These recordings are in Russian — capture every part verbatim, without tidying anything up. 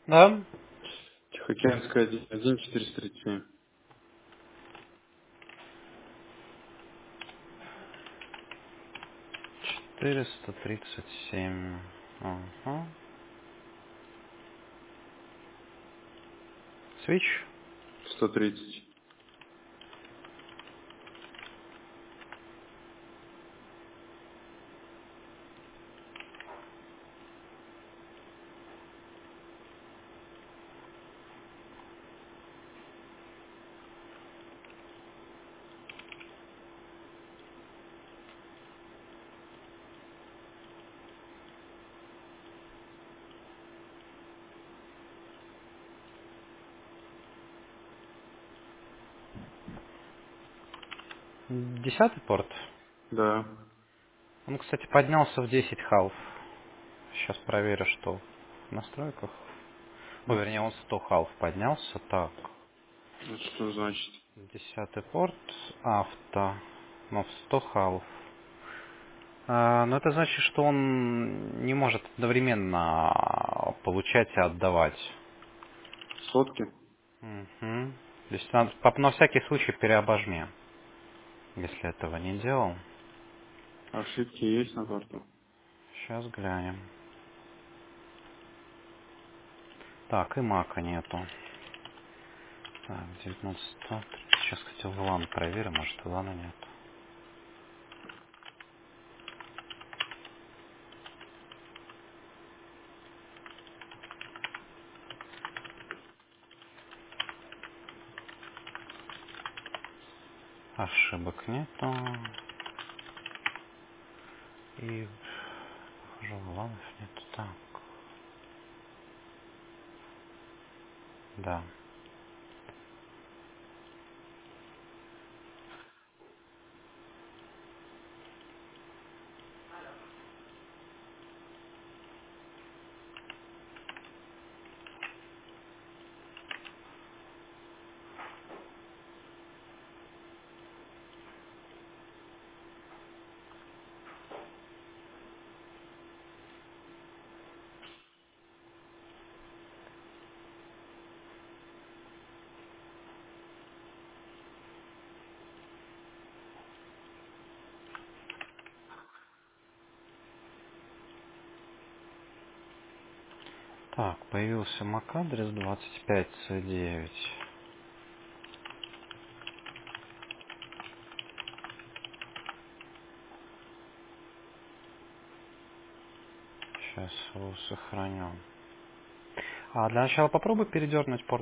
Да. Тихоокеанская один четыреста тридцать семь. четыреста тридцать семь. Ага. Свич. сто тридцать. Десятый порт. Да. Он, кстати, поднялся в десять халв. Сейчас проверю, что в настройках. О, Ну, вернее, он сто халв поднялся. Так. это что значит? Десятый порт. Авто. Ну, в сто халв. А, но это значит, что он не может одновременно получать и отдавать. Сотки? Мгм. То есть надо, поп- на всякий случай переобожми, если этого не делал. Ошибки есть на карту? Сейчас глянем. Так, и мака нету. Так, девятнадцать сто. Сейчас, кстати, в лан проверим, может, лана нет. Ошибок нету. И, похоже, ланов нету. Так, да. Так, появился MAC-адрес двадцать пять С девять. Сейчас его сохраню. А для начала попробуй передернуть порт.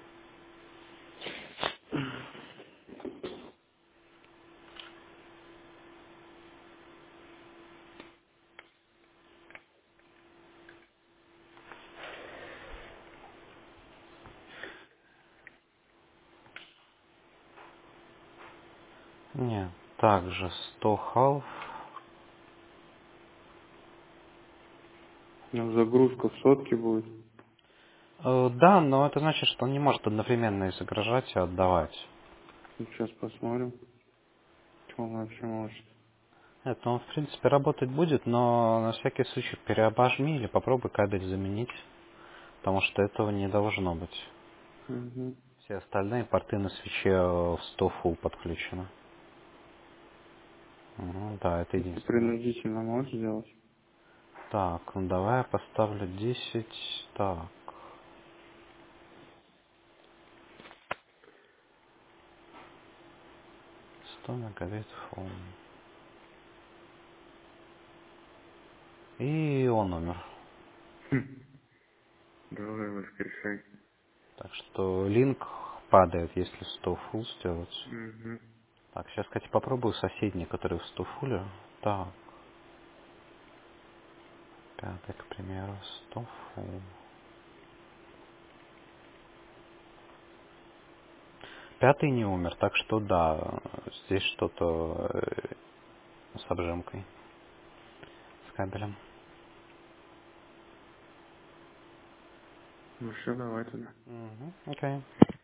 Нет, также сто халв. Ну, загрузка в сотки будет. Э, да, но это значит, что он не может одновременно изображать и отдавать. Ну, сейчас посмотрим, что он вообще может. Это он, в принципе, работать будет, но на всякий случай переобожми или попробуй кабель заменить, потому что этого не должно быть. Угу. Все остальные порты на свече э, в сто фул подключены. Мгм, да, это Ты единственное. принудительно можешь сделать? Так, ну давай я поставлю десять. Так, сто мегабит фул. И он умер. Хм. Давай воскрешай. Так что линк падает, если сто фул сделать. Угу. Так, сейчас, кстати, попробую соседний, который в сто фуле. Так, пятый, к примеру, сто фул. Пятый не умер, так что да, здесь что-то э, с обжимкой, с кабелем. Ну все, давай тогда. Угу, окей.